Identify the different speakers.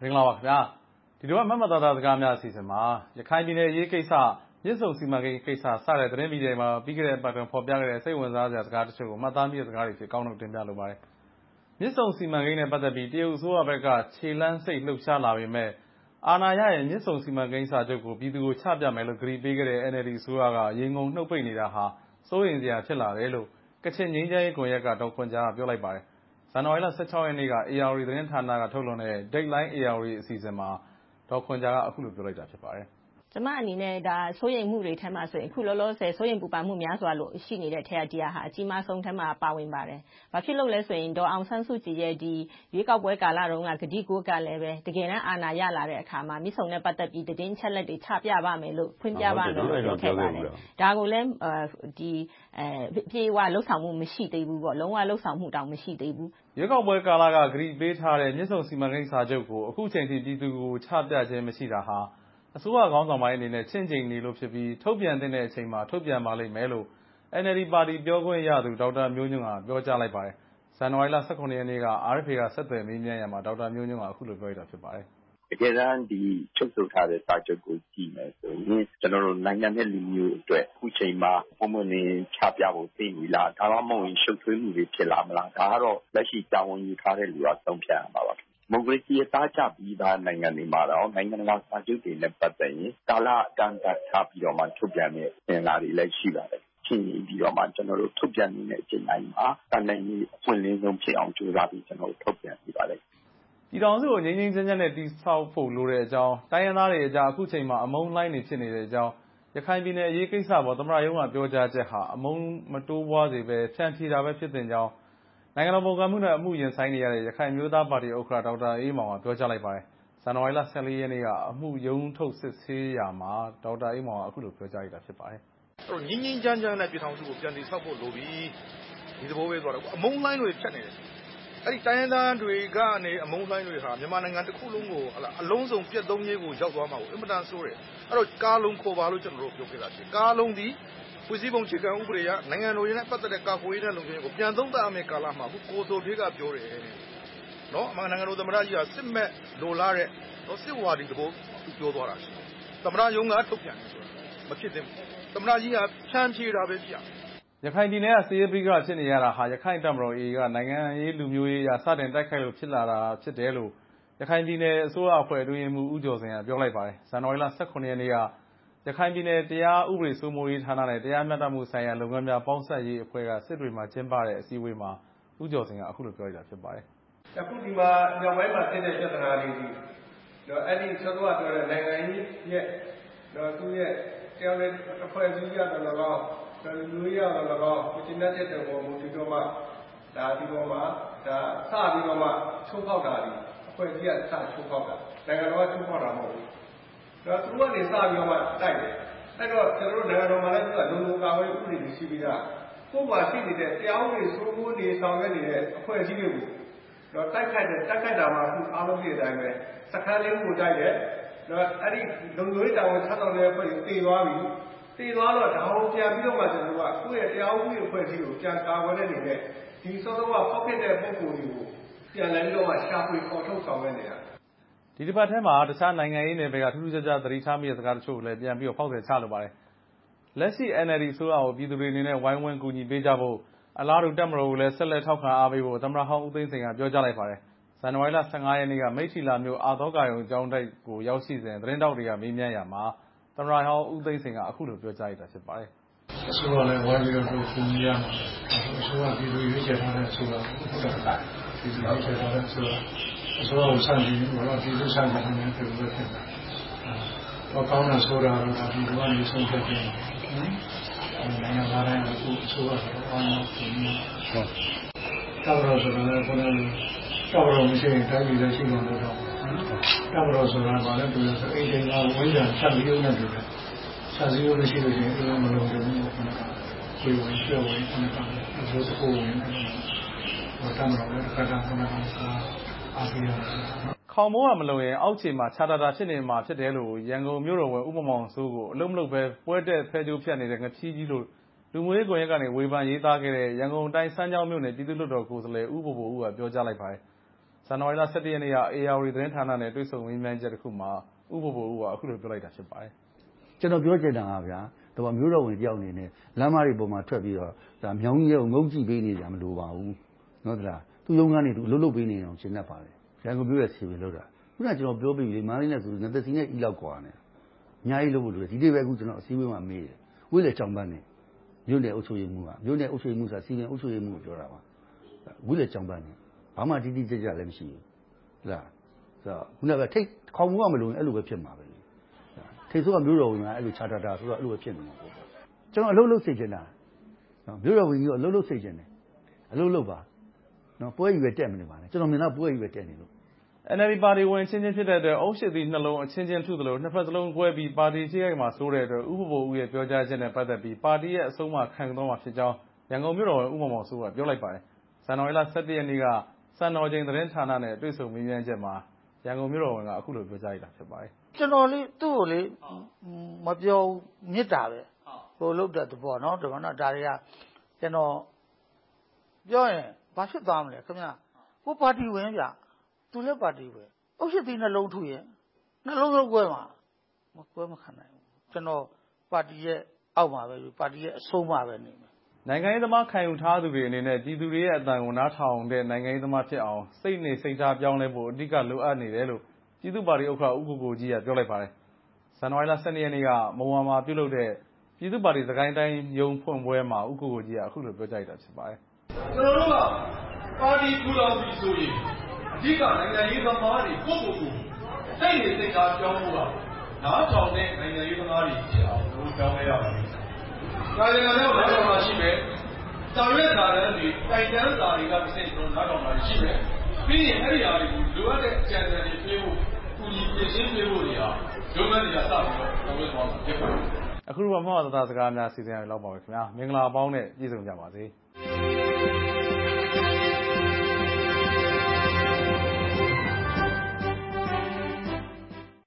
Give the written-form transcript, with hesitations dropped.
Speaker 1: င်္ဂလာပါခင်ဗျာဒီတော့မှတ်မှတ်သားသားစကားများအစီအစဉ်မှာရခိုင်ပြည်နယ်အရေးကိစ္စမြစ်ဆုံစီမံကိန်းကိစ္စစတဲ့သတင်းမီဒီယာမှာပြီးခဲ့တဲ့အပတ်တွင်ဖော်ပြခဲ့တဲ့စိတ်ဝင်စားစရာစကားတချို့ကိုမှတ်သားမိတဲ့စကားတွေဖြစ်ကောင်းထုတ်တင်ပြလိုပါတယ်မြစ်ဆုံစီမံကိန်းနဲ့ပတ်သက်ပြီးတရုတ်အစိုးရဘက်ကခြေလှမ်းစိတ်လှုပ်ရှားလာပေမဲ့အာဏာရရဲ့မြစ်ဆုံစီမံကိန်းစာချုပ်ကိုပြည်သူကိုချပြမယ်လို့ကြေညာပေးခဲ့တဲ့ NLD အစိုးရကရေငုံနှုတ်ပိတ်နေတာဟာစိုးရိမ်စရာဖြစ်လာတယ်လို့ကချင်ငြိမ်းချမ်းရေးကွန်ရက်ကဒေါ်ခွန်ဂျာကပြောလိုက်ပါတယ်ဇန်နဝါရီလ 16 ရက်နေ့က ARD သတင်းဌာနကထုတ်လွှင့်တဲ့ Deadline ARD အစီအစဉ်မှာဒေါ်ခွန်ဂျာကအခုလိုပြောလိုက်တာဖြစ်ပါတယ်
Speaker 2: ကျမအနေနဲ့ဒါစိုးရိမ်မှုတွေထဲမှာဆိုရင်အခုလောလောဆယ်စိုးရိမ်ပူပန်မှုများစွာလို့ရှိနေတဲ့ထက်အတရားဟာအကြီးမားဆုံးထဲမှာပါဝင်ပါတယ်။ဘာဖြစ်လို့လဲဆိုရင်ဒေါ်အောင်ဆန်းစုကြည်ရဲ့ဒီရွေးကောက်ပွဲကာလတုန်းကဂတိကိုကလည်းပဲတကယ်တမ်းအာဏာရလာတဲ့အခါမှာမြစ်ဆုံနဲ့ပတ်သက်ပြီးတည်င်းချက်လက်တွေချပြပါမယ်လို့ဖွင့်ပြပါမယ်လို့ပြောခဲ့ပါတယ်။ဒါကိုလည်းဒီပြေဝလှုပ်ဆောင်မှုမရှိသေးဘူးပေါ့လုံးဝလှုပ်ဆောင်မှုတောင်မရှိသေးဘူး
Speaker 1: ။ရွေးကောက်ပွဲကာလကဂတိပေးထားတဲ့မြစ်ဆုံစီမံကိန်းစာချုပ်ကိုအခုချိန်ထိပြည်သူကိုချပြခြင်းမရှိတာဟာအစိုးရခေါင်းဆောင်ပိုင်းအနေနဲ့ချင့်ချိန်နေလို့ဖြစ်ပြီးထုတ်ပြန်တဲ့အချိန်မှာထုတ်ပြန်ပါလိမ့်မယ်လို့ NLD ပါတီပြောခွင့်ရသူဒေါက်တာမျိုးညွန့်ကပြောကြားလိုက်ပါတယ်။ဇန်နဝါရီလ 18 ရက်နေ့က RFA ကဆက်သွယ်မေးမြန်းရမှာဒေါက်တာမျိုးညွန့်ကအခုလိုပြောလိုက်တာဖြစ်ပါတယ်
Speaker 3: ။တကယ်တမ်းဒီချုပ်ဆိုထားတဲ့စာချုပ်ကိုကြည့်မယ်ဆိုရင်ကျွန်တော်တို့နိုင်ငံနဲ့လူမျိုးအတွက်အခုချိန်မှာပုံမှန်နေချပြဖို့သိနေလားဒါမှမဟုတ်ရှုပ်ထွေးမှုတွေဖြစ်လာမလားဒါကတော့လက်ရှိတာဝန်ယူထားတဲ့လူကသုံးဖြတ်ရမှာပါ။မိုကရေစီအသားကျပြီးသားနိုင်ငံတွေမှာတော့နိုင်ငံတကာစာချုပ်တွေနဲ့ပတ်သက်ရင်ကာလအကန့်အသတ်ထားပြီးတော့မှထုတ်ပြန်တဲ့ပြင်လာတွေလည်းရှိပါတယ်။ချင်းပြီးတော့မှကျွန်တော်တို့ထုတ်ပြန်နေတဲ့အချိန်တိုင်းမှာတန်နိုင်ရေးအဖွင့်လင်းဆုံးဖြစ်အောင်ကြိုးစားပြီးကျွန်တော်တို့ထုတ်ပြန်နေပါတယ်
Speaker 1: ။ပြည်ထောင်စုကိုငြိမ်းငြိမ်းချမ်းချမ်းနဲ့တည်ဆောက်ဖို့လိုတဲ့အကြောင်းတိုင်းရင်းသားတွေအကြားအခုချိန်မှာအမုန်းလိုင်းနေဖြစ်နေတဲ့အကြောင်းရခိုင်ပြည်နယ်အရေးကိစ္စပေါ်သမ္မတရုံးကပြောကြားချက်ဟာအမုန်းမတိုးပွားစေပဲဖြန့်ဖြေတာပဲဖြစ်တဲ့ကြောင်းနိုင်ငံတော်ပုံကမှုနဲ့အမှုရင်ဆိုင်နေရတဲ့ရခိုင်မျိုးသားပါတီဥက္ကဋ္ဌဒေါက်တာအေးမောင်ကပြောကြားလိုက်ပါတယ်။ဇန်နဝါရီလ 14 ရက်နေ့ကအမှုရုံးထုတ်စစ်ဆေးရာမှာဒေါက်တာအေးမောင်ကအခုလိုပြောကြားလိုက်တာဖြစ်ပါတယ်
Speaker 4: ။ငြိမ်းငြိမ်းချမ်းချမ်းနဲ့ပြည်ထောင်စုကိုပြန်တည်ဆောက်ဖို့လိုပြီဒီသဘောပဲဆိုတော့အမုန်းလိုင်းတွေဖြတ်နေတယ်။အဲ့ဒီတိုင်းရင်းသားတွေကနေအမုန်းလိုင်းတွေဟာမြန်မာနိုင်ငံတစ်ခုလုံးကိုအလုံးစုံပြတ်သုံးရေးကိုရောက်သွားမှာကိုအင်မတန်ဆိုးတယ်။အဲ့တော့ကားလုံးခေါ်ပါလို့ကျွန်တော်တို့ပြောခဲ့တာရှိကားလုံးဒီဖွဲ့စည်းပုံအခြေခံဥပဒေရနိုင်ငံတော်ရေးနဲ့ပတ်သက်တဲ့ကာကွယ်ရေးနဲ့လုံခြုံရေးကိုပြန်သုံးသပ်ရမယ့်ကာလမှာအခုကိုစိုးဖေးကပြောတယ်။နော်အမှန်နိုင်ငံတော်သမ္မတကြီးကစစ်မဲ့လိုလားတဲ့စစ်ဝါဒီတဘောသူပြောသွားတာရှိတယ်။သမ္မတရုံးကထုတ်ပြန်တယ်ဆိုတာမဖြစ်သင့်ဘူး။သမ္မတကြီးကဖြန့်ဖြေတာပဲပြ
Speaker 1: ရခိုင်ပြည်နယ်ကစစ်ရေးပဋိပက္ခဖြစ်နေရတာဟာရခိုင်တပ်မတော် AA ကနိုင်ငံရေးလူမျိုးရေးအရစတင်တိုက်ခိုက်လို့ဖြစ်လာတာဖြစ်တယ်လို့ရခိုင်ပြည်နယ်အစိုးရအဖွဲ့အတွင်းရေးမှူးဦးကျော်စင်ကပြောလိုက်ပါတယ်။ဇန်နဝါရီလ 18 ရက်နေ့ကရခိုင်ပြည်နယ်တရားဥပဒေစိုးမိုးရေးဌာနနဲ့တရားမျှတမှုဆိုင်ရာလုပ်ငန်းများပေါင်းစပ်ရေးအဖွဲ့ကစစ်တွေမှာကျင်းပတဲ့အစည်းအဝေးမှာဦးကျော်စင်ကအခုလိုပြောလိုက်တာဖြစ်ပါတယ်
Speaker 5: ။အခုဒီမှာညောင်ပိုင်းမှာဖြစ်တဲ့ပြဿနာတွေဒီအဲ့ဒီစောစောကပြောတဲ့နိုင်ငံရေးရဲ့သူ့ရဲ့တရားဥပဒေအဖွဲ့အစည်းရတော့လည်းလူရတော့လည်းကိုကျင်းတဲ့တဲ့ပေါ်မူတည်တော့မှဒါဒီပေါ်မှာဒါစပြီးတော့မှချုံးဖောက်တာဒီအဖွဲ့အစည်းကစချုံးဖောက်တာနိုင်ငံတော်ကချုံးဖောက်တာမဟုတ်ဘူးဒါသူကနေစပြီးတော့မှတိုက်တယ်အဲ့တော့ကျွန်တော်တို့နိုင်ငံတော်မှာလည်းသူကလုံလုံကာဝေးဥပဒေတွေရှိပြီးသားကိုယ်မှာရှိနေတဲ့တရားဥပဒေစိုးမိုးနေဆောင်ရွက်နေတဲ့အဖွဲ့အစည်းတွေကိုတော့တိုက်ခိုက်တာမှာအခုအားလုံးပြည့်တဲ့အတိုင်းပဲစခန်းလေးကိုတိုက်တယ်တော့အဲ့ဒီလုံခြုံရေးတာဝန်ချတော့တဲ့အဖွဲ့တွေတည်သွားပြီတည်သွားတော့ဒါကိုပြန်ပြီးတော့မှကျွန်တော်ကကိုယ့်ရဲ့တရားဥပဒေအဖွဲ့အစည်းကိုပြန်ကာကွယ်တဲ့အနေနဲ့ဒီစောစောကဖောက်ခဲ့တဲ့ပုံကိုယ်တွေကိုပြန်လည်ပြီးတော့မှရှာဖွေပေါ်ထုတ်ဆောင်ရွက်နေတာ
Speaker 1: ဒီတစ်ပတ်ထဲမှာတခြားနိုင်ငံရေးနယ်ပယ်ကထူးထူးခြားခြားသတိထားမိတဲ့စကားတချို့ကိုလည်းပြန်ပြီးတော့ဖောက်တယ်ချလိုပါတယ်လက်ရှိ NLD အစိုးရကိုပြည်သူတွေအနေနဲ့ဝိုင်းဝန်းကူညီပေးကြဖို့အလားတူတပ်မတော်ကိုလည်းဆက်လက်ထောက်ခံအားပေးဖို့သမ္မတဟောင်းဦးသိန်းစိန်ကပြောကြားလိုက်ပါတယ်ဇန်နဝါရီလ 15 ရက်နေ့ကမိတ္ထီလာမြို့အာသောကာယုံကျောင်းတိုက်ကိုရောက်ရှိစဉ်သတင်းတောက်တွေကမေးမြန်းရာမှာသမ္မတဟောင်းဦးသိန်းစိန်ကအခုလိုပြောကြားလိုက်တာဖြစ်ပါတယ်
Speaker 6: အစိုးရလည်းဝိုင်းပြီးတော့ကူညီရမှာအစိုးရပြည်သူရွေးချယ်ထားတဲ့အစိုးရဟုတ်ကဲ့ပြည်သူရွေးချယ်ထားတဲ့အစိုးရကိုစံကြည့်လို့တော့ပြည်သူစံကြည့်နေတဲ့လူတွေဖြစ်တာတော့ကောင်းတာဆိုတာတော့ဒီလိုကနေဆုံးဖြတ်တယ်နိုင်ငံသားတိုင်းအခုအစိုးရတော့အောင်းလို့ပြင်နေဟုတ်တော်တော်ဆိုတော့ဘယ်လိုတော်တော်မရှိရင်တိုင်းပြည်လည်းရှိမှာတော့တော်တော်ဆိုတာကလည်းသူကအိမ်တိုင်းကဝိဇ္ဇာဆက်ပြီးတော့နေတယ်ဆက်ပြီးလို့ရှိလို့ရှိရင်အဲ့လိုမလုပ်ဘူးကိုယ်ဝင်ပြောဝင်အနေနဲ့အစိုးရကိုဝင်တော့တမ်းတော့လည်းကတာကနာအားပေးရ
Speaker 1: ခေါင်မိုးကမလုံရင်အောက်ခြေမှာခြာတာတာဖြစ်နေမှာဖြစ်တယ်လို့ရန်ကုန်မြို့တော်ဝန်ဦးမောင်စိုးကိုအလုံးမလုံးပဲပွဲတက်ဖဲကြိုးဖြတ်နေတဲ့ငဖြီးကြီးလို့လူမျိုးရေးကွန်ရက်ကနေဝေဖန်ရေးသားခဲ့တဲ့ရန်ကုန်တိုင်းစမ်းချောင်းမြို့နယ်ပြည်သူ့လွှတ်တော်ကိုယ်စားလှယ်ဦးဘိုဘိုဦးကပြောကြားလိုက်ပါတယ်။ဇဇန်နဝါရီလ 17 ရက်နေ့က AR သတင်းဌာနနဲ့တွေ့ဆုံမေးမြန်းချက်တစ်ခုမှာဦးဘိုဘိုဦးကအခုလိုပြောလိုက်တာဖြစ်ပါတယ်
Speaker 7: ။ကျွန်တော်ပြောချင်တာကဗျာဒါမျိုးတော်ဝင်တယောက်အနေနဲ့လမ်းမတွေပေါ်မှာထွက်ပြီးတော့ဒါမြောင်းကြီးကိုငုံကြည့်ပေးနေကြမလို့ပါဘူး။နော်သလားသူရုံးကနေသူအလုပ်လုပ်ပေးနေအောင်ရှင်းတတ်ပါတယ်။ရန်ကုန်မြို့ရဲ့စီမံလုပ်တာခုနကကျွန်တော်ပြောပြီးလေမားလေးနဲ့ဆိုနှစ်သက်စီနဲ့ဤလောက်กว่าနဲ့အများကြီးလုပ်ဖို့လိုတယ်ဒီနေ့ပဲအခုကျွန်တော်အစည်းအဝေးမှာမေးတယ်ဝိလေချောင်းပန်းနဲ့မြို့နယ်အုပ်ချုပ်ရေးမှူးကမြို့နယ်အုပ်ချုပ်ရေးမှူးဆိုတာစီမံအုပ်ချုပ်ရေးမှူးကိုပြောတာပါဝိလေချောင်းပန်းနဲ့ဘာမှတိတိကျကျလည်းမရှိဘူးဟုတ်လားဆိုတော့ခုနကထိတ်ခေါင်းမူကမလို့အဲ့လိုပဲဖြစ်မှာပဲထိတ်ဆိုးကမြို့တော်ဝင်ကအဲ့လိုခြားတာဆိုတော့အဲ့လိုပဲဖြစ်နေမှာပေါ့ကျွန်တော်အလုပ်လုပ်စေချင်တာနော်မြို့တော်ဝင်ကြီးကအလုပ်လုပ်စေချင်တယ်အလုပ်လုပ်ပါနော်ပွဲကြီးပဲတက်မနေပါနဲ့ကျွန်တော်မြင်တော့ပွဲကြီးပဲတက်နေလို့
Speaker 1: NLD ပါတီဝင်ချင်းချင်းဖြစ်တဲ့အတွက်အုပ်ရှိသည့်နှလုံးအချင်းချင်းထုသလိုနှစ်ဖက်စလုံးကွဲပြီးပါတီရှိရိုက်မှာစိုးတဲ့အတွက်ဥပဘိုဦးရဲ့ပြောကြားချက်နဲ့ပတ်သက်ပြီးပါတီရဲ့အဆုံးအမခံသွားမှာဖြစ်ကြောင်းရန်ကုန်မြို့တော်ဝင်ဦးမောင်စိုးကပြောလိုက်ပါတယ်။ဇန်နဝါရီလ 17 ရက်နေ့ကစံတော်ချိန်သတင်းဌာနနဲ့တွေ့ဆုံမေးမြန်းချက်မှာရန်ကုန်မြို့တော်ဝင်ကအခုလိုပြောကြားလိုက်တာဖြစ်ပါတယ်
Speaker 8: ။ကျွန်တော်လေးသူ့ကိုလေမပြောမြစ်တာပဲဟိုလုတ်တဲ့သဘောနော်ဒါကဒါတွေကကျွန်တော်ပြောရင်ဘာဖြစ်သွားမလဲခင်ဗျာကိုပါတီဝင်ဗျသူလည်းပါတီပဲအုပ်ရှိသည့်နှလုံးထုရဲ့နှလုံးလုံးကွဲမှာမကွဲမခံနိုင်ဘူးကျွန်တော်ပါတီရဲ့အောက်မှာပဲပါတီရဲ့အဆုံးမှာပဲနေမယ်
Speaker 1: နိုင်ငံရေးသမားခံယူထားသူတွေအနေနဲ့ပြည်သူတွေရဲ့အသံကိုနားထောင်တဲ့နိုင်ငံရေးသမားဖြစ်အောင်စိတ်နေစိတ်ထားပြောင်းလဲဖို့အဓိကလိုအပ်နေတယ်လို့ပြည်သူ့ပါတီဥက္ကဋ္ဌဦးကိုကိုကြီးကပြောလိုက်ပါတယ်ဇန်နဝါရီလ 12 ရက်နေ့ကမုံဝါမှာပြုလုပ်တဲ့ပြည်သူ့ပါတီစကိုင်းတိုင်းရုံးဖွင့်ပွဲမှာဦးကိုကိုကြီးကအခုလိုပြောကြားလိုက်တာဖြစ်ပါတယ်
Speaker 9: ကျွန်တော်တို့ကပါတီထူထောင်ပြီးဆိုရင်အဓိကနိုင်ငံရေးသမားတွေကိုယ့်ကိုယ်ကိုစိတ်နေစိတ်ထားပြောင်းဖို့ကနားထောင်တဲ့နိုင်ငံရေးသမားတွေဖြစ်အောင်လို့ပြောင်းလဲရပါမယ်။ဒါလည်းလည်းနားထောင်တာရှိမယ်။စာရွက်စာတမ်းတွေတိုင်တန်းစာတွေကတစ်စိတ်လုံးနားထောင်တာရှိမယ်။ပြီးရင်အဲ့ဒီအရာတွေကိုလိုအပ်တဲ့အကြံဉာဏ်တွေပေးဖို့ကူညီပြင်ဆင်ပေးဖို့တွေဟာရုံးခန်းတွေကစပြီးတော့ဆောင်ရွက်သွားမှာဖြစ်ပါတယ်
Speaker 1: ။အခုတော့မှတ်သားစကားများစီစဉ်ရလောက်ပါပဲခင်ဗျာ။မင်္ဂလာပေါင်းနဲ့ပြည့်စုံကြပါစေ။